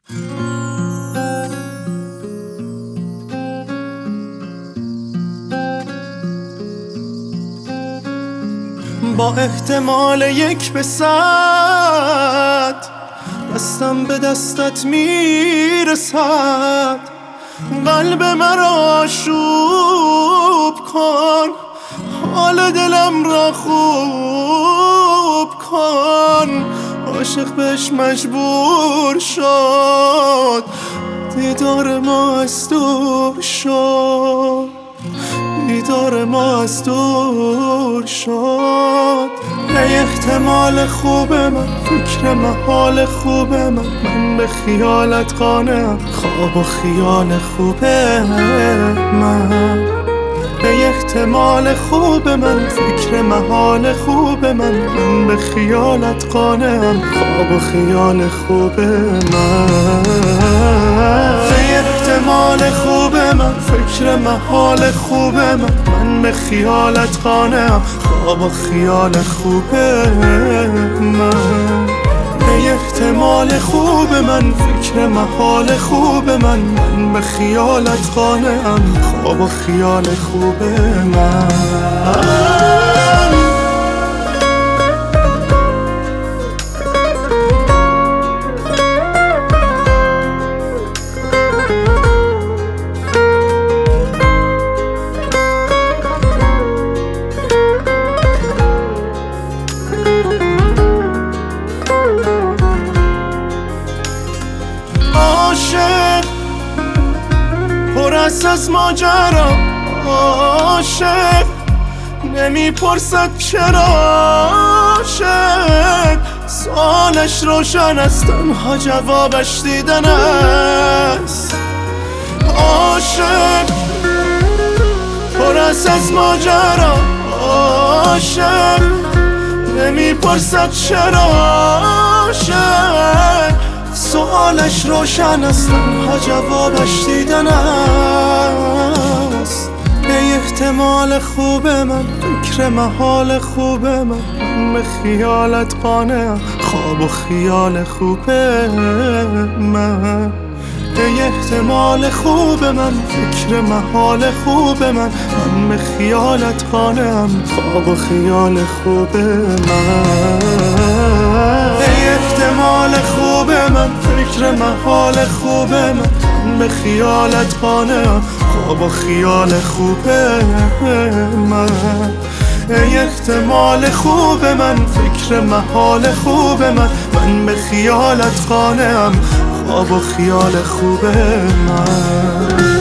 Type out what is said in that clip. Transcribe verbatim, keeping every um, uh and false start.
با احتمال یک به صد دستم به دستت میرسد، قلب مرا آشوب کن، حال دلم را خوب کن. عاشق بهش مجبور شد، دیدار ما از دور شد، دیدار ما از دور شد. ای احتمال خوب من، فکر محال خوب من، من به خیالت قانعم، خواب و خیال خوب من. ای احتمال خوب من، فکر محال خوب من، من به خیالت قانعم، خواب و خیال خوب من. ای احتمال خوب من، فکر محال خوب من، من به خیالت قانعم، خواب و خیال خوب من. ای احتمال خوب من، فکر محال خوب من، من به خیالت قانعم، خواب و خیال خوب من. عاشق پر است از ماجرا، عاشق نمیپرسد چرا، عاشق سوالش روشن است، تنها جوابش دیدن است. عاشق پر است از ماجرا، عاشق نمیپرسد چرا، عاشق سوالش روشن است، تنها جوابش دیدن است. ای احتمال خوب من، فکر محال خوب من، من به خیالت قانعم، خواب و خیال خوب من. ای احتمال خوب من، فکر محال خوب من، من به خیالت قانعم، خواب و خیال خوب من. ای احتمال خوب من، فکر محال خوب من، من به خیالت قانعم، خواب و خیال خوب من. ای احتمال خوب من، فکر محال خوب من، من به خیالت قانعم، خواب و خیال خوب من.